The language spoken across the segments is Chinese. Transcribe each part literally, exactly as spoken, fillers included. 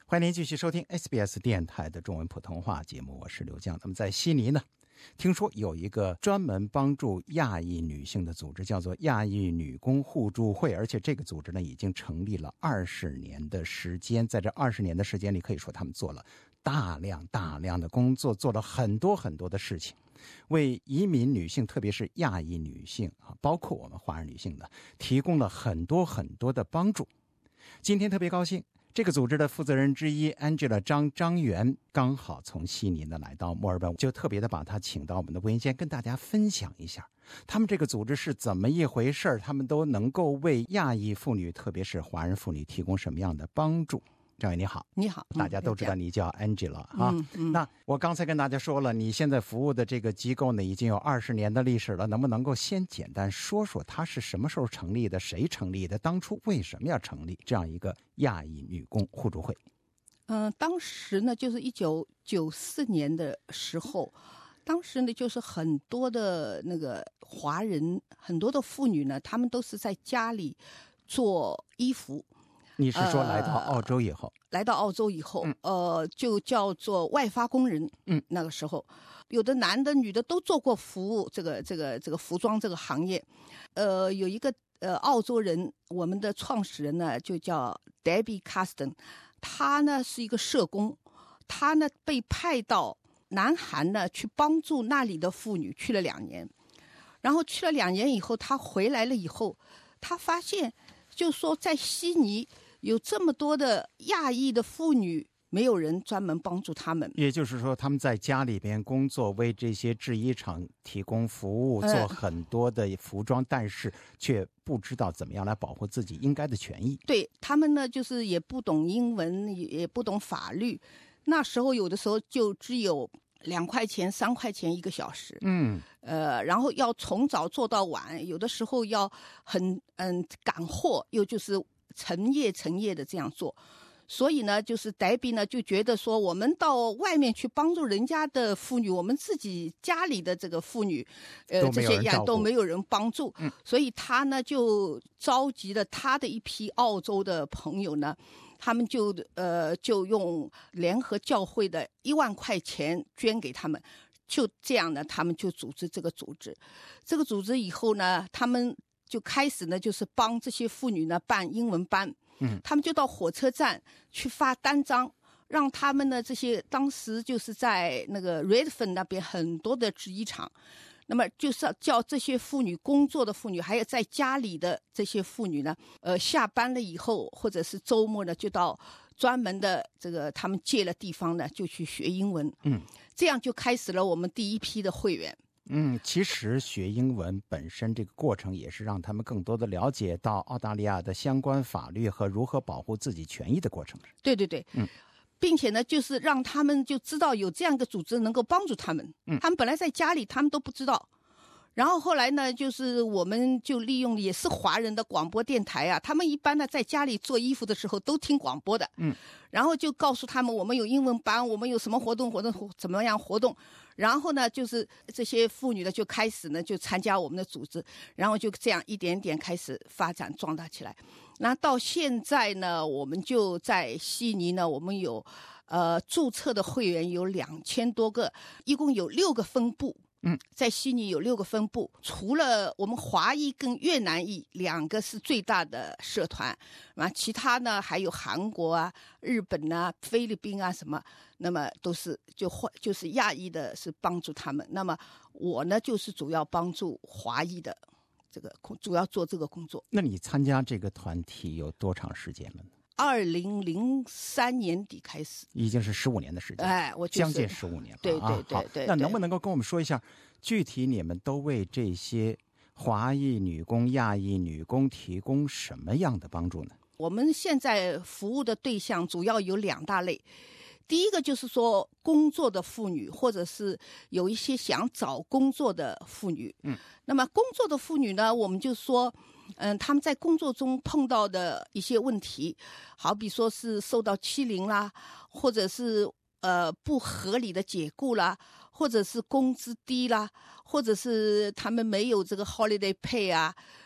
欢迎您继续收听 S B S 电台的中文普通话节目，我是刘江。那么在悉尼呢，听说有一个专门帮助亚裔女性的组织，叫做亚裔女工互助会，而且这个组织呢已经成立了二十年的时间。在这二十年的时间里，可以说他们做了大量大量的工作，做了很多很多的事情，为移民女性，特别是亚裔女性啊，包括我们华人女性呢，提供了很多很多的帮助。今天特别高兴，这个组织的负责人之一 Angela 张张元刚好从悉尼呢来到墨尔本，就特别的把他请到我们的播音间，跟大家分享一下他们这个组织是怎么一回事，他们都能够为亚裔妇女，特别是华人妇女提供什么样的帮助。张伟你好。 你好。 大家都知道你叫 Angela、嗯、啊、 嗯嗯、 那我刚才跟大家说了，你现在服务的这个机构呢已经有二十年的历史了，能不能够先简单说说它是什么时候成立的，谁成立的，当初为什么要成立这样一个亚裔女工互助会？ 嗯、呃，当时呢就是一九九四年的时候，当时呢就是很多的那个华人，很多的妇女呢，她们都是在家里做衣服。 你是说来到澳洲以后、 呃、来到澳洲以后、 嗯、 呃，就叫做外发工人。 嗯， 那个时候有的男的女的都做过服务这个这个这个服装这个行业。呃，有一个呃澳洲人，我们的创始人呢就叫 Debbie Carston， 他呢是一个社工，他呢被派到南韩呢去帮助那里的妇女，去了两年。然后去了两年以后，他回来了以后，他发现就说在悉尼有这么多的亚裔的妇女，没有人专门帮助他们。 也就是说他们在家里边工作，为这些制衣厂提供服务，做很多的服装、嗯、但是却不知道怎么样来保护自己应该的权益。 对，他们呢就是也不懂英文，也不懂法律，那时候有的时候就只有两块钱三块钱一个小时。 嗯， 呃，然后要从早做到晚，有的时候要很嗯赶货，又就是成夜成夜的这样做。所以呢就是戴比呢就觉得说，我们到外面去帮助人家的妇女，我们自己家里的这个妇女呃这些呀都没有人帮助、嗯、所以他呢就召集了他的一批澳洲的朋友呢，他们就呃就用联合教会的一万块钱捐给他们，就这样呢他们就组织这个组织。这个组织以后呢，他们就开始呢就是帮这些妇女呢办英文班。嗯，他们就到火车站去发单张，让他们呢这些当时就是在那个 Redfern 那边很多的制衣厂，那么就是要叫这些妇女，工作的妇女还有在家里的这些妇女呢，呃，下班了以后或者是周末呢，就到专门的这个他们借了地方呢，就去学英文。嗯，这样就开始了我们第一批的会员。 嗯，其实学英文本身这个过程也是让他们更多的了解到澳大利亚的相关法律和如何保护自己权益的过程。 对对对，嗯，并且呢就是让他们就知道有这样一个组织能够帮助他们。嗯，他们本来在家里他们都不知道，然后后来呢就是我们就利用也是华人的广播电台啊，他们一般呢在家里做衣服的时候都听广播的。嗯，然后就告诉他们我们有英文班，我们有什么活动活动怎么样活动，然后呢就是这些妇女呢就开始呢就参加我们的组织，然后就这样一点点开始发展壮大起来。那到现在呢，我们就在悉尼呢，我们有呃注册的会员有两千多个，一共有六个分部。嗯，在悉尼有六个分部，除了我们华裔跟越南裔两个是最大的社团，啊，其他呢还有韩国啊、日本啊、菲律宾啊什么，那么都是就就是亚裔的是帮助他们，那么我呢就是主要帮助华裔的这个主要做这个工作。 那你参加这个团体有多长时间了呢？ 二零零三年底开始， 已经是十五年的时间。 哎，我、就是、 将近十五年了。 对对对 对, 对。 那能不能够跟我们说一下，具体你们都为这些华裔女工、亚裔女工提供什么样的帮助呢？ 我们现在服务的对象主要有两大类。第一个就是说工作的妇女，或者是有一些想找工作的妇女。嗯，那么工作的妇女呢，我们就说嗯，他们在工作中碰到的一些问题，好比说是受到欺凌啦，或者是呃不合理的解雇啦，或者是工资低啦，或者是他们没有这个 holiday pay 啊，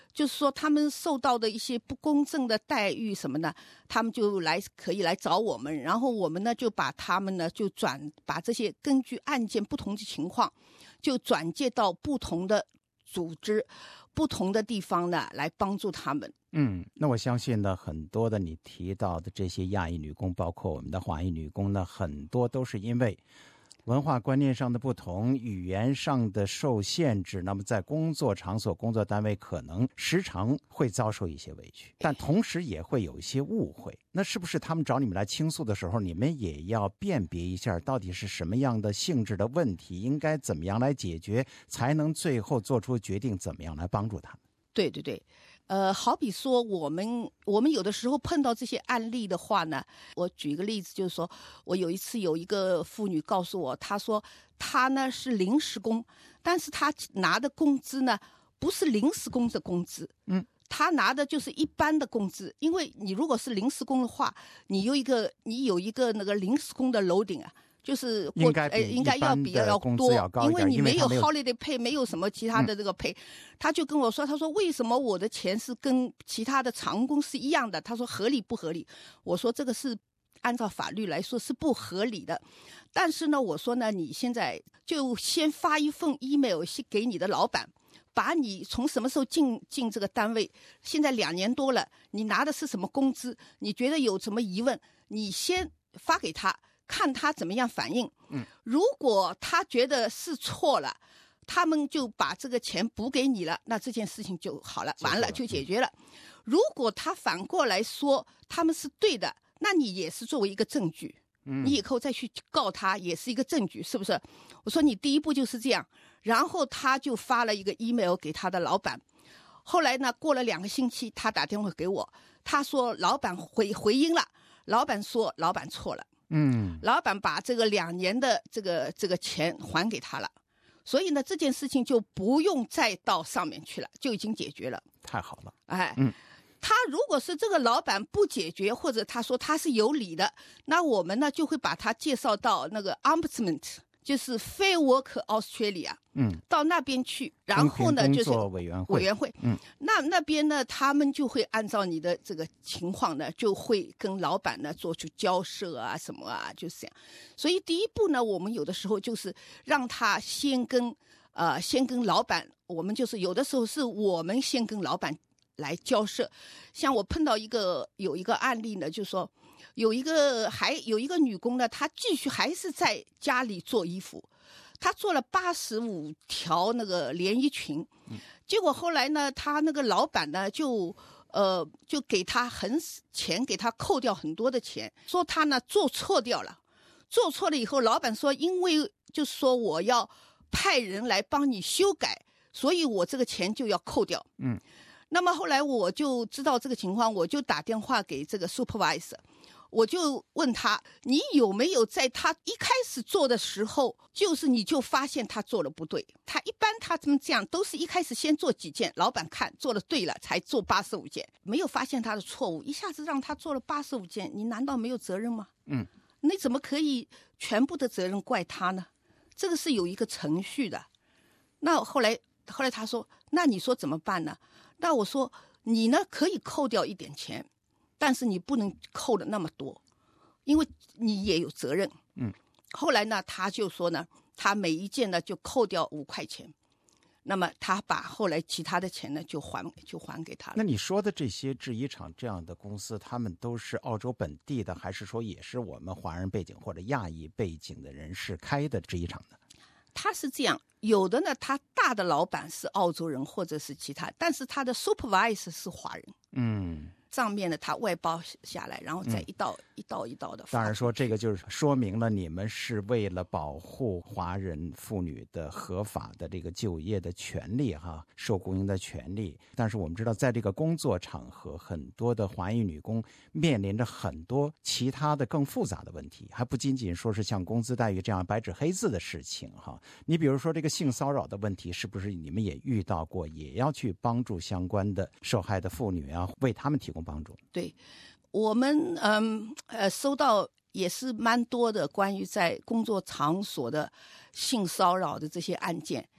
就是说他们受到的一些不公正的待遇什么的，他们就来可以来找我们，然后我们呢就把他们呢就转把这些根据案件不同的情况，就转介到不同的组织、不同的地方呢来帮助他们。 嗯，那我相信呢，很多的你提到的这些亚裔女工，包括我们的华裔女工呢，很多都是因为文化观念上的不同，语言上的受限制，那么在工作场所、工作单位可能时常会遭受一些委屈，但同时也会有一些误会。那是不是他们找你们来倾诉的时候，你们也要辨别一下到底是什么样的性质的问题，应该怎么样来解决，才能最后做出决定怎么样来帮助他们？ 对对对，呃，好比说我们我们有的时候碰到这些案例的话呢，我举一个例子，就是说我有一次有一个妇女告诉我，她说她呢是临时工，但是她拿的工资呢不是临时工的工资， 嗯， 她拿的就是一般的工资，因为你如果是临时工的话，你有一个你有一个那个临时工的楼顶啊。就是应该比应该要比要多，因为你没有 holiday pay， 没有什么其他的这个 pay，、嗯、他就跟我说，他说为什么我的钱是跟其他的长工是一样的？他说合理不合理？我说这个是按照法律来说是不合理的，但是呢，我说呢，你现在就先发一份 email 给你的老板，把你从什么时候进进这个单位，现在两年多了，你拿的是什么工资？你觉得有什么疑问，你先发给他。看他怎么样反应， 嗯， 如果他觉得是错了，他们就把这个钱补给你了，那这件事情就好了，完了就解决了。嗯、如果他反过来说他们是对的，那你也是作为一个证据， 嗯， 你以后再去告他也是一个证据，是不是？我说你第一步就是这样，然后他就发了一个 email 给他的老板，后来呢，过了两个星期，他打电话给我，他说老板回回音了，老板说老板错了。 嗯， 老板把这个两年的这个这个钱还给他了，所以呢，这件事情就不用再到上面去了，就已经解决了。 太好了， 哎， 嗯， 他如果是这个老板不解决，或者他说他是有理的，那我们呢就会把他介绍到那个 Ombudsman， 就是 Fair Work Australia， 嗯， 到那边去，然后呢就是委员会， 委员会， 嗯， 那那边呢，他们就会按照你的这个情况呢，就会跟老板呢做出交涉啊什么啊，就是这样。所以第一步呢，我们有的时候就是让他先跟呃先跟老板，我们就是有的时候是我们先跟老板来交涉。像我碰到一个有一个案例呢，就是说有一个还有一个女工呢，她继续还是在家里做衣服。他做了八十五条那个连衣裙，结果后来呢，他那个老板呢就呃就给他很钱，给他扣掉很多的钱，说他呢做错掉了，做错了以后，老板说因为就是说我要派人来帮你修改，所以我这个钱就要扣掉。 嗯， 那么后来我就知道这个情况，我就打电话给这个 supervisor。我就问他，你有没有在他一开始做的时候，就是你就发现他做了不对？他一般他们这样都是一开始先做几件，老板看做了对了才做八十五件，没有发现他的错误，一下子让他做了八十五件，你难道没有责任吗？ 嗯， 你怎么可以全部的责任怪他呢？这个是有一个程序的。那后来后来他说，那你说怎么办呢？那我说你呢可以扣掉一点钱，但是你不能扣的那么多，因为你也有责任。 嗯， 后来呢，他就说呢，他每一件呢就扣掉五块钱，那么他把后来其他的钱呢就还就还给他了。 那你说的这些制衣厂这样的公司，他们都是澳洲本地的，还是说也是我们华人背景或者亚裔背景的人士开的制衣厂呢？ 他是这样，有的呢，他大的老板是澳洲人或者是其他，但是他的 supervisor 是华人。 嗯。 上面呢，他外包下来，然后再一道、嗯、一道一道的。 当然说，这个就是说明了你们是为了保护华人妇女的合法的这个就业的权利，哈，受雇佣的权利。但是我们知道，在这个工作场合，很多的华裔女工面临着很多其他的更复杂的问题，还不仅仅说是像工资待遇这样白纸黑字的事情，哈。你比如说这个性骚扰的问题，是不是你们也遇到过？也要去帮助相关的受害的妇女啊，为他们提供帮助。 对，我们嗯呃收到也是蛮多的关于在工作场所的性骚扰的这些案件。 嗯，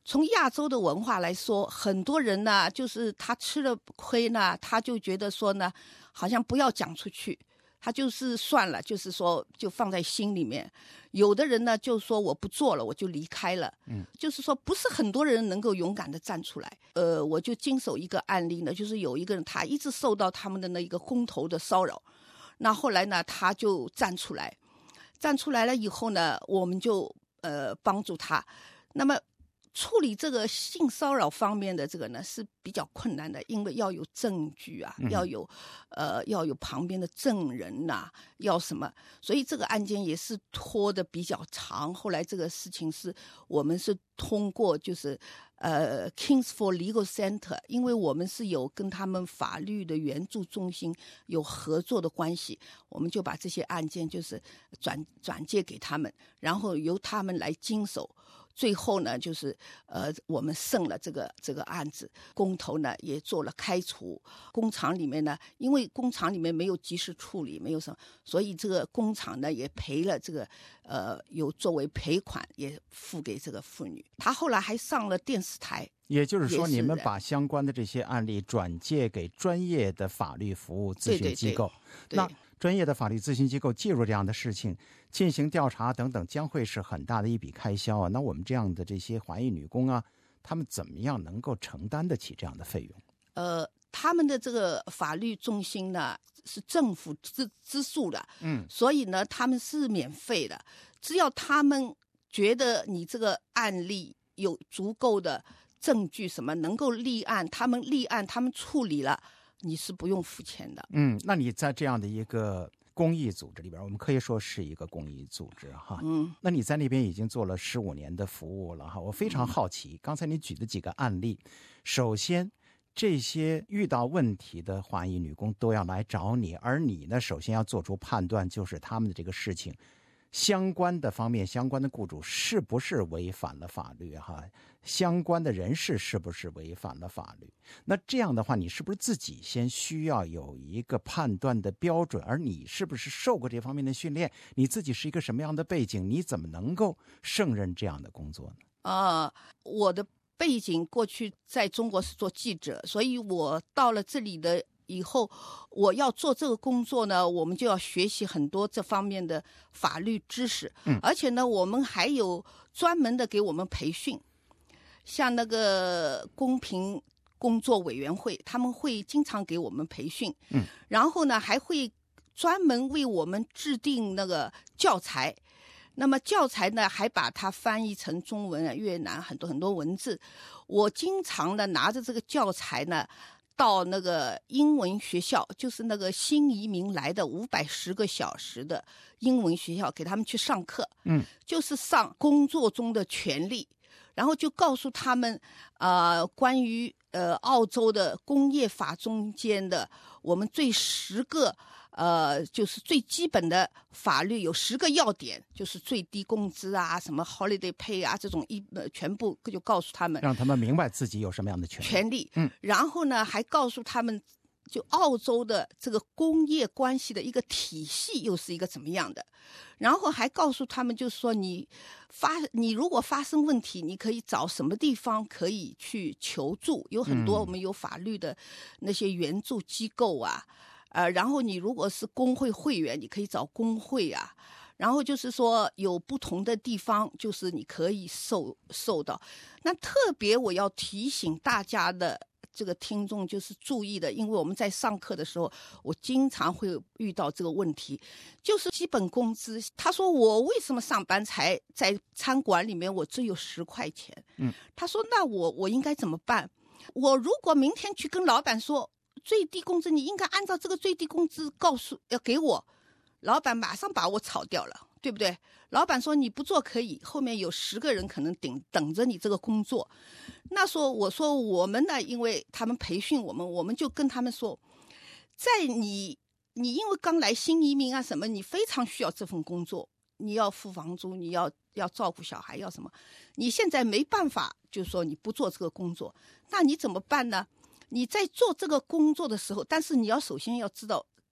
从亚洲的文化来说，很多人呢，就是他吃了亏呢，他就觉得说呢，好像不要讲出去，他就是算了，就是说就放在心里面。有的人呢就说我不做了，我就离开了。嗯，就是说不是很多人能够勇敢的站出来。呃，我就经手一个案例呢，就是有一个人他一直受到他们的那一个工头的骚扰，那后来呢他就站出来，站出来了以后呢，我们就呃帮助他。那么处理这个性骚扰方面的这个呢是比较困难的，因为要有证据啊，嗯、要有呃要有旁边的证人呐、啊，要什么，所以这个案件也是拖得比较长。后来这个事情是我们是通过就是呃 Kings for Legal Center， 因为我们是有跟他们法律的援助中心有合作的关系，我们就把这些案件就是转转介给他们，然后由他们来经手。最后呢，就是呃，我们胜了这个这个案子，工头呢也做了开除。工厂里面呢，因为工厂里面没有及时处理，没有什么，所以这个工厂呢也赔了这个呃，有作为赔款也付给这个妇女。她后来还上了电视台。 也就是说，你们把相关的这些案例转介给专业的法律服务咨询机构， 对对对， 那专业的法律咨询机构介入这样的事情，进行调查等等，将会是很大的一笔开销啊。那我们这样的这些华裔女工啊，他们怎么样能够承担得起这样的费用？ 呃，他们的这个法律中心呢是政府资资助的，嗯，所以呢他们是免费的，只要他们觉得你这个案例有足够的证据什么能够立案，他们立案他们处理了，你是不用付钱的。 嗯，那你在这样的一个公益组织里边，我们可以说是一个公益组织哈。嗯，那你在那边已经做了十五年的服务了哈，我非常好奇，嗯、刚才你举的几个案例，首先这些遇到问题的华裔女工都要来找你，而你呢，首先要做出判断，就是他们的这个事情相关的方面，相关的雇主是不是违反了法律哈？相关的人士是不是违反了法律？那这样的话，你是不是自己先需要有一个判断的标准？而你是不是受过这方面的训练？你自己是一个什么样的背景？你怎么能够胜任这样的工作呢？ 啊、呃，我的背景过去在中国是做记者，所以我到了这里的以后，我要做这个工作呢，我们就要学习很多这方面的法律知识，嗯，而且呢，我们还有专门的给我们培训，像那个公平工作委员会，他们会经常给我们培训，嗯，然后呢，还会专门为我们制定那个教材。那么教材呢，还把它翻译成中文啊、越南很多很多文字。我经常的拿着这个教材呢，到那个英文学校，就是那个新移民来的五百十个小时的英文学校，给他们去上课。嗯，就是上工作中的权利，然后就告诉他们，呃，关于呃澳洲的工业法中间的我们最十个。呃，就是最基本的法律有十个要点，就是最低工资啊，什么 holiday pay 啊，这种一呃全部就告诉他们， 让他们明白自己有什么样的权利。 权利，嗯，然后呢，还告诉他们，就澳洲的这个工业关系的一个体系又是一个怎么样的，然后还告诉他们，就是说你发你如果发生问题，你可以找什么地方可以去求助，有很多我们有法律的那些援助机构啊。呃，然后你如果是工会会员，你可以找工会啊。然后就是说有不同的地方，就是你可以受受到。那特别我要提醒大家的这个听众就是注意的，因为我们在上课的时候，我经常会遇到这个问题，就是基本工资。他说我为什么上班才在餐馆里面我只有十块钱？嗯，他说那我我应该怎么办？我如果明天去跟老板说。最低工资你应该按照这个最低工资告诉要给我，老板马上把我炒掉了，对不对？老板说你不做可以，后面有十个人可能顶等着你这个工作。那说我说我们呢，因为他们培训我们，我们就跟他们说，在你你因为刚来新移民啊什么，你非常需要这份工作，你要付房租，你要要照顾小孩，要什么？你现在没办法，就是说你不做这个工作，那你怎么办呢？你在做这个工作的时候，但是你要首先要知道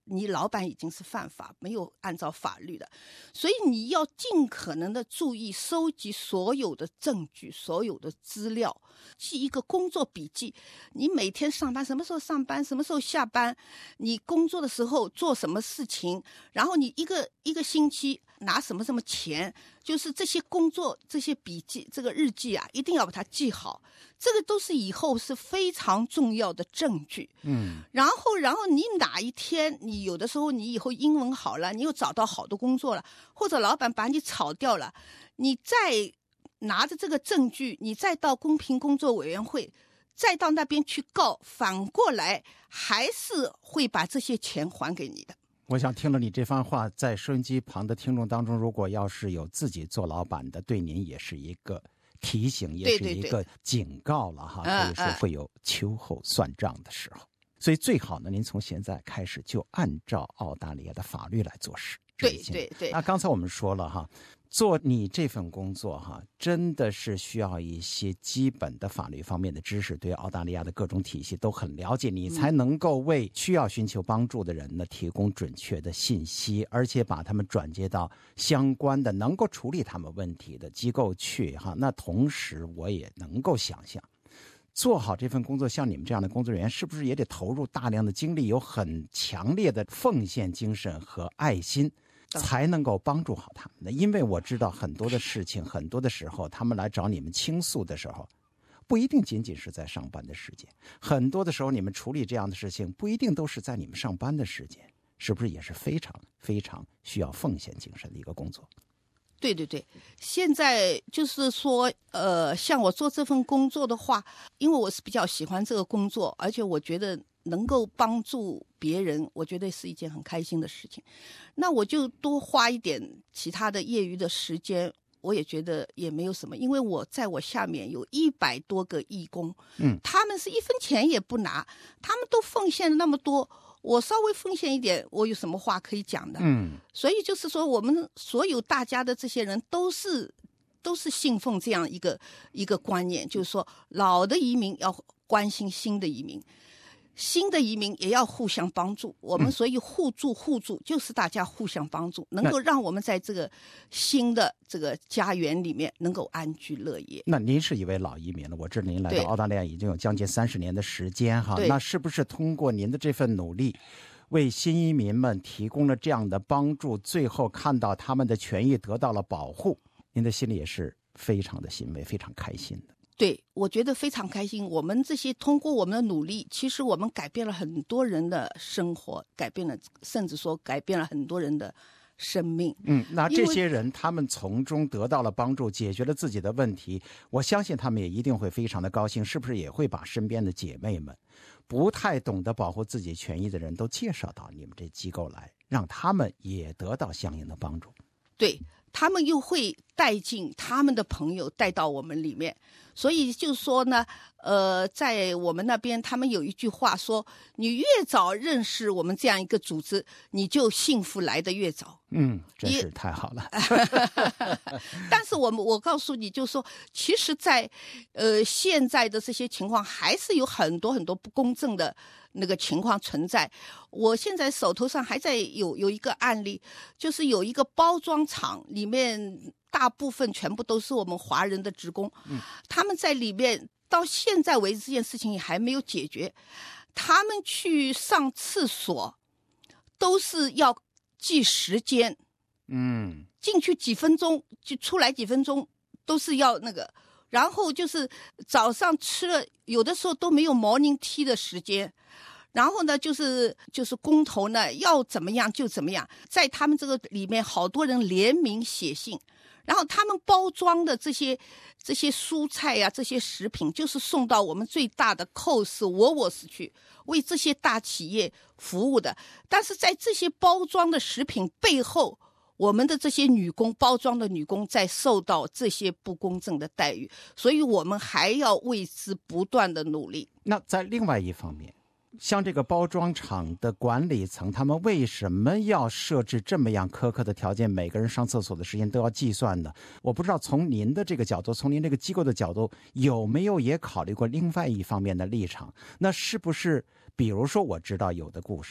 你老板已经是犯法，没有按照法律的，所以你要尽可能的注意收集所有的证据，所有的资料，记一个工作笔记。你每天上班什么时候上班，什么时候下班，你工作的时候做什么事情，然后你一个一个星期拿什么什么钱，就是这些工作这些笔记这个日记啊，一定要把它记好，这个都是以后是非常重要的证据。 嗯， 然后然后你哪一天你有的时候你以后英文好了，你又找到好的工作了，或者老板把你炒掉了，你再拿着这个证据，你再到公平工作委员会，再到那边去告，反过来还是会把这些钱还给你的。 我想听了你这番话，在收音机旁的听众当中，如果要是有自己做老板的，对您也是一个提醒，也是一个警告了哈，可以说会有秋后算账的时候。所以最好呢，您从现在开始就按照澳大利亚的法律来做事。 对对对。 那刚才我们说了哈，做你这份工作哈，真的是需要一些基本的法律方面的知识，对澳大利亚的各种体系都很了解，你才能够为需要寻求帮助的人呢提供准确的信息，而且把他们转接到相关的能够处理他们问题的机构去哈。那同时我也能够想象，做好这份工作，像你们这样的工作人员，是不是也得投入大量的精力，有很强烈的奉献精神和爱心，才能够帮助好他们的？因为我知道很多的事情，很多的时候他们来找你们倾诉的时候，不一定仅仅是在上班的时间，很多的时候你们处理这样的事情不一定都是在你们上班的时间，是不是也是非常非常需要奉献精神的一个工作？ 对对对，现在就是说，呃，像我做这份工作的话，因为我是比较喜欢这个工作，而且我觉得能够帮助别人，我觉得是一件很开心的事情。那我就多花一点其他的业余的时间，我也觉得也没有什么，因为我在我下面有一百多个义工， 嗯， 他们是一分钱也不拿，他们都奉献了那么多。我稍微奉献一点，我有什么话可以讲的？ 嗯， 所以就是说，我们所有大家的这些人都是都是信奉这样一个一个观念，就是说，老的移民要关心新的移民，新的移民也要互相帮助。我们所以互助互助，就是大家互相帮助，能够让我们在这个新的这个家园里面能够安居乐业。 那您是一位老移民了，我知道您来到澳大利亚已经有将近三十年的时间哈，那是不是通过您的这份努力，为新移民们提供了这样的帮助，最后看到他们的权益得到了保护，您的心里也是非常的欣慰，非常开心的？ 对，我觉得非常开心。我们这些通过我们的努力，其实我们改变了很多人的生活，改变了，甚至说改变了很多人的生命。 嗯，那这些人他们从中得到了帮助，解决了自己的问题，我相信他们也一定会非常的高兴，是不是也会把身边的姐妹们，不太懂得保护自己权益的人都介绍到你们这机构来，让他们也得到相应的帮助？ 对，他们又会带进他们的朋友带到我们里面。所以就是说呢，呃，在我们那边他们有一句话说，你越早认识我们这样一个组织，你就幸福来得越早。 嗯，真是太好了。 但是我们我告诉你，就是说，其实在呃现在的这些情况，还是有很多很多不公正的那个情况存在。我现在手头上还在有有一个案例，就是有一个包装厂里面大部分全部都是我们华人的职工，嗯，他们在里面到现在为止这件事情也还没有解决。他们去上厕所都是要记时间， 嗯， 进去几分钟就出来几分钟，都是要那个。然后就是早上吃了，有的时候都没有 morning tea 的时间。然后呢，就是就是工头呢要怎么样就怎么样，在他们这个里面，好多人联名写信，然后他们包装的这些这些蔬菜呀、啊，这些食品，就是送到我们最大的 Coles 沃沃斯去，为这些大企业服务的。但是在这些包装的食品背后，我们的这些女工，包装的女工在受到这些不公正的待遇，所以我们还要为之不断的努力。 那在另外一方面，像这个包装厂的管理层，他们为什么要设置这么样苛刻的条件，每个人上厕所的时间都要计算呢？我不知道从您的这个角度，从您这个机构的角度，有没有也考虑过另外一方面的立场？那是不是比如说我知道有的故事，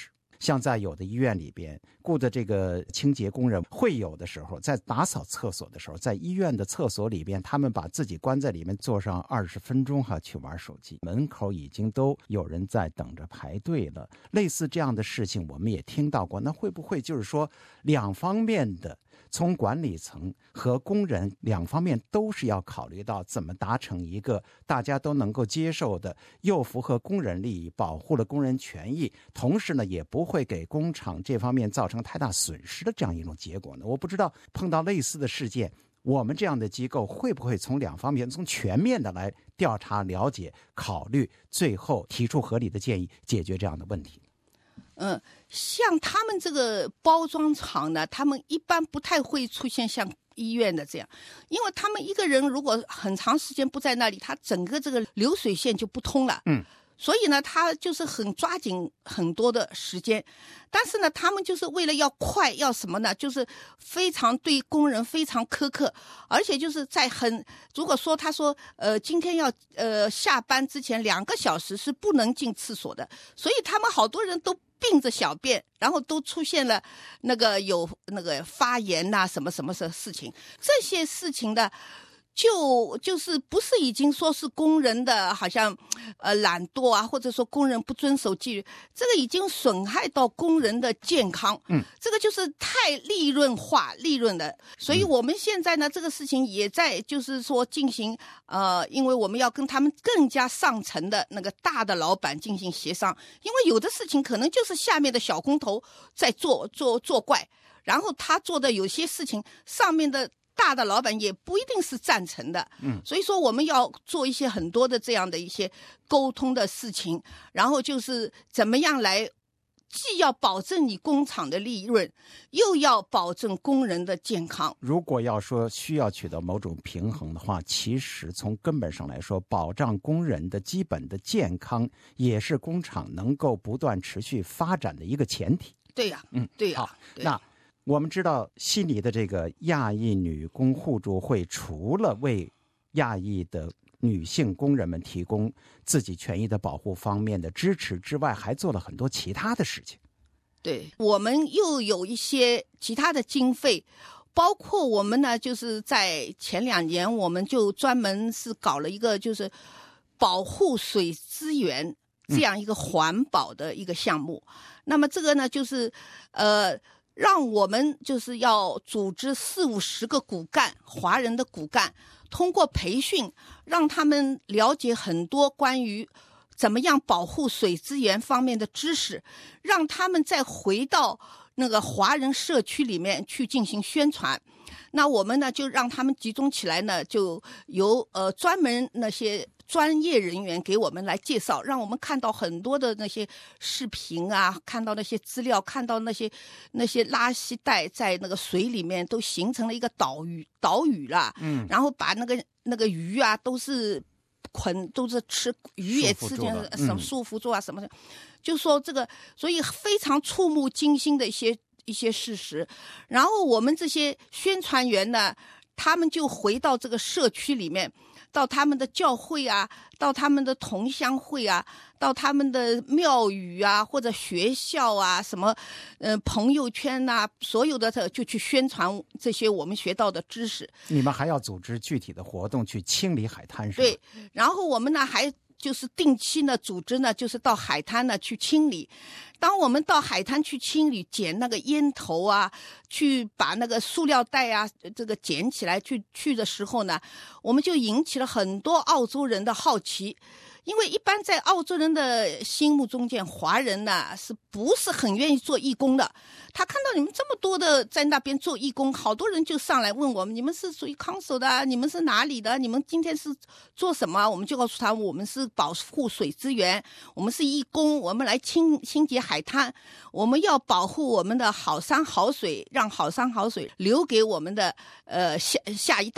像在有的医院里边雇的这个清洁工人，会有的时候在打扫厕所的时候，在医院的厕所里边，他们把自己关在里面坐上二十分钟哈，去玩手机，门口已经都有人在等着排队了。类似这样的事情我们也听到过，那会不会就是说两方面的，从管理层和工人两方面都是要考虑到怎么达成一个大家都能够接受的，又符合工人利益，保护了工人权益，同时呢也不会给工厂这方面造成太大损失的这样一种结果呢？我不知道碰到类似的事件，我们这样的机构会不会从两方面，从全面的来调查、了解、考虑，最后提出合理的建议，解决这样的问题？ 嗯，像他们这个包装厂呢，他们一般不太会出现像医院的这样，因为他们一个人如果很长时间不在那里，他整个这个流水线就不通了。 嗯。 所以呢，他就是很抓紧很多的时间，但是呢，他们就是为了要快，要什么呢？就是非常对工人非常苛刻，而且就是在很，如果说他说，呃，今天要呃下班之前两个小时是不能进厕所的，所以他们好多人都并着小便，然后都出现了那个有那个发炎呐、啊，什么什么的事情，这些事情的。就就是不是已经说是工人的好像呃懒惰啊，或者说工人不遵守纪律，这个已经损害到工人的健康。 嗯， 这个就是太利润化、利润的。所以我们现在呢，这个事情也在就是说进行呃，因为我们要跟他们更加上层的那个大的老板进行协商，因为有的事情可能就是下面的小工头在做做做怪，然后他做的有些事情上面的。大的老板也不一定是赞成的， 嗯， 所以说我们要做一些很多的这样的一些沟通的事情，然后就是怎么样来，既要保证你工厂的利润，又要保证工人的健康。 如果要说需要取得某种平衡的话，其实从根本上来说，保障工人的基本的健康，也是工厂能够不断持续发展的一个前提。 对呀、啊， 嗯， 对呀、啊。 好，那。我们知道悉尼的这个亚裔女工互助会，除了为亚裔的女性工人们提供自己权益的保护方面的支持之外，还做了很多其他的事情。 对，我们又有一些其他的经费，包括我们呢，就是在前两年，我们就专门是搞了一个就是保护水资源这样一个环保的一个项目。嗯、那么这个呢，就是呃。让我们就是要组织四五十个骨干，华人的骨干，通过培训，让他们了解很多关于怎么样保护水资源方面的知识，让他们再回到那个华人社区里面去进行宣传。那我们呢，就让他们集中起来呢，就由呃专门那些专业人员给我们来介绍，让我们看到很多的那些视频啊，看到那些资料，看到那些那些垃圾袋在那个水里面都形成了一个岛屿岛屿了， 嗯， 然后把那个那个鱼啊都是捆，都是吃鱼也吃进什么束缚住啊什么的，就说这个，所以非常触目惊心的一些一些事实。然后我们这些宣传员呢，他们就回到这个社区里面，到他们的教会啊，到他们的同乡会啊，到他们的庙宇啊，或者学校啊，什么呃朋友圈呐、啊，所有的就去宣传这些我们学到的知识。 你们还要组织具体的活动去清理海滩，是吧？ 对，然后我们呢还就是定期呢组织呢，就是到海滩呢去清理。当我们到海滩去清理，捡那个烟头啊，去把那个塑料袋啊，这个捡起来去去的时候呢，我们就引起了很多澳洲人的好奇。因为一般在澳洲人的心目中间，华人呢是不是很愿意做义工的？他看到你们这么多的在那边做义工，好多人就上来问我们：你们是属于康首的？你们是哪里的？你们今天是做什么？我们就告诉他，我们是保护水资源，我们是义工，我们来清清洁海滩，我们要保护我们的好山好水，让好山好水留给我们的呃下下一代。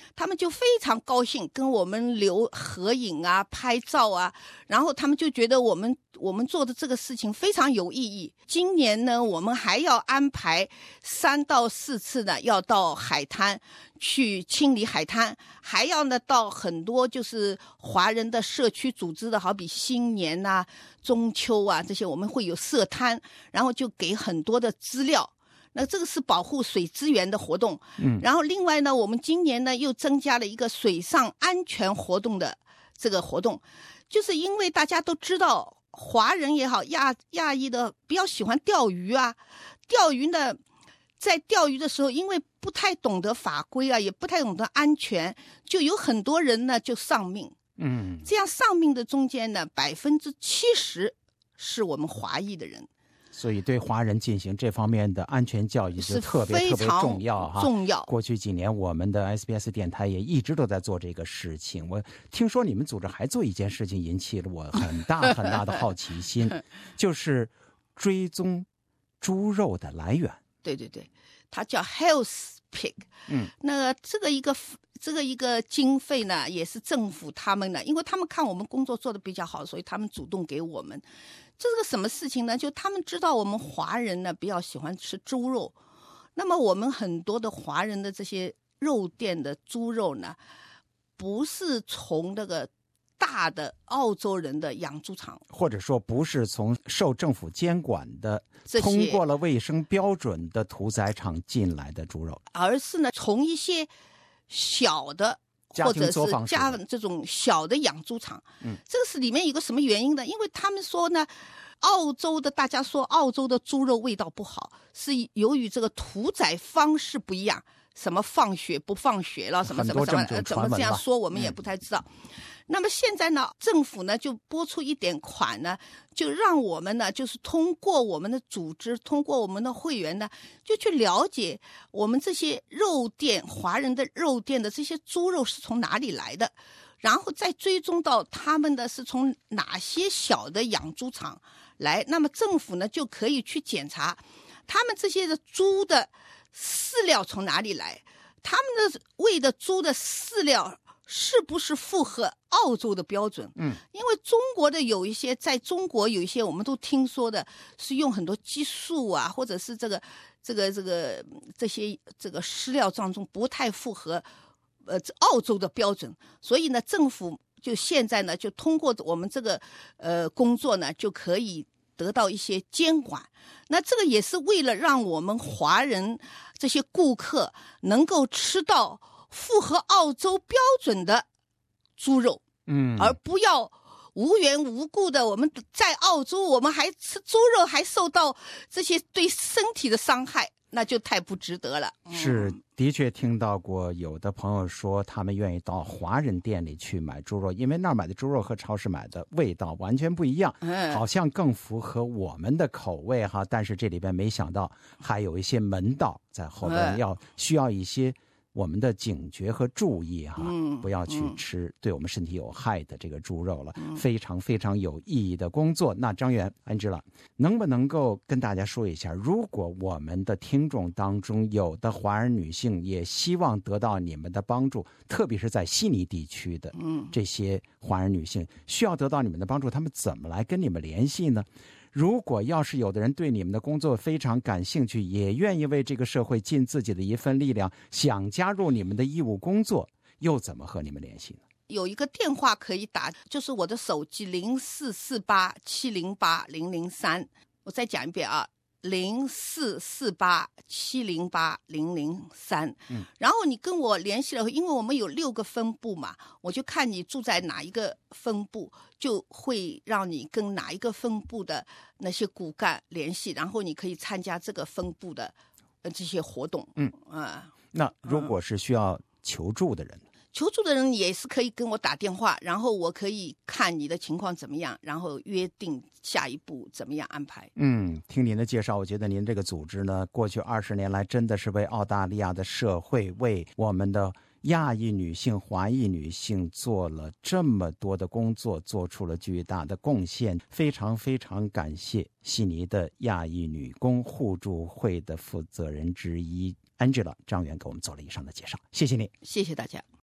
他们就非常高兴，跟我们留合影啊、拍照啊，然后他们就觉得我们我们做的这个事情非常有意义。今年呢，我们还要安排三到四次呢，要到海滩去清理海滩，还要呢到很多就是华人的社区组织的，好比新年啊、中秋啊这些，我们会有设摊，然后就给很多的资料。那这个是保护水资源的活动， 嗯， 然后另外呢，我们今年呢又增加了一个水上安全活动的这个活动，就是因为大家都知道，华人也好，亚亚裔的比较喜欢钓鱼啊，钓鱼呢，在钓鱼的时候，因为不太懂得法规啊，也不太懂得安全，就有很多人呢就丧命， 嗯， 这样丧命的中间呢，百分之七十是我们华裔的人。 所以对华人进行这方面的安全教育就特别特别重要哈。 重要。 过去几年，我们的 S B S 电台也一直都在做这个事情。我听说你们组织还做一件事情，引起了我很大很大的好奇心，就是追踪猪肉的来源。 对对对，它叫 Health Pig。 嗯， 那这个一个这个一个经费呢，也是政府他们呢，因为他们看我们工作做得比较好，所以他们主动给我们。这是个什么事情呢？就他们知道我们华人呢比较喜欢吃猪肉，那么我们很多的华人的这些肉店的猪肉呢，不是从那个大的澳洲人的养猪场， 或者说不是从受政府监管的通过了卫生标准的屠宰场进来的猪肉， 而是呢从一些小的或者是家这种小的养猪场。 嗯， 这个是里面有个什么原因呢？因为他们说呢，澳洲的大家说澳洲的猪肉味道不好，是由于这个屠宰方式不一样，什么放血不放血了，什么什么什么，怎么这样说我们也不太知道。嗯，那么现在呢，政府呢就拨出一点款呢，就让我们呢，就是通过我们的组织，通过我们的会员呢，就去了解我们这些肉店，华人的肉店的这些猪肉是从哪里来的，然后再追踪到他们的是从哪些小的养猪场来，那么政府呢就可以去检查他们这些的猪的饲料从哪里来，他们的喂的猪的饲料是不是符合澳洲的标准？ 嗯， 因为中国的有一些，在中国有一些我们都听说的是用很多激素啊，或者是这个这个这个这些这个饲料当中不太符合呃澳洲的标准，所以呢，政府就现在呢就通过我们这个呃工作呢就可以得到一些监管。那这个也是为了让我们华人这些顾客能够吃到符合澳洲标准的猪肉， 嗯， 而不要无缘无故的我们在澳洲我们还吃猪肉，还受到这些对身体的伤害，那就太不值得了。 是，的确听到过有的朋友说他们愿意到华人店里去买猪肉，因为那儿买的猪肉和超市买的味道完全不一样， 嗯， 好像更符合我们的口味哈。但是这里边没想到还有一些门道在后边，要需要一些我们的警觉和注意哈， 嗯， 不要去吃对我们身体有害的这个猪肉了， 嗯， 非常非常有意义的工作。那张元Angela，能不能够跟大家说一下，如果我们的听众当中有的华人女性也希望得到你们的帮助，特别是在悉尼地区的这些华人女性需要得到你们的帮助，她们怎么来跟你们联系呢？如果要是有的人对你们的工作非常感兴趣，也愿意为这个社会尽自己的一份力量，想加入你们的义务工作，又怎么和你们联系呢？ 有一个电话可以打，就是我的手机零四四八七零八零零三。我再讲一遍啊，零四四八七零八零零三。嗯，然后你跟我联系了，因为我们有六个分部嘛，我就看你住在哪一个分部，就会让你跟哪一个分部的那些骨干联系，然后你可以参加这个分部的呃这些活动。 嗯啊， 那如果是需要求助的人呢？ 求助的人也是可以跟我打电话，然后我可以看你的情况怎么样，然后约定下一步怎么样安排。 嗯，听您的介绍，我觉得您这个组织呢，过去二十年来真的是为澳大利亚的社会，为我们的亚裔女性、华裔女性做了这么多的工作，做出了巨大的贡献。非常非常感谢悉尼的亚裔女工互助会的负责人之一 Angela 张媛给我们做了以上的介绍，谢谢你， 谢谢大家。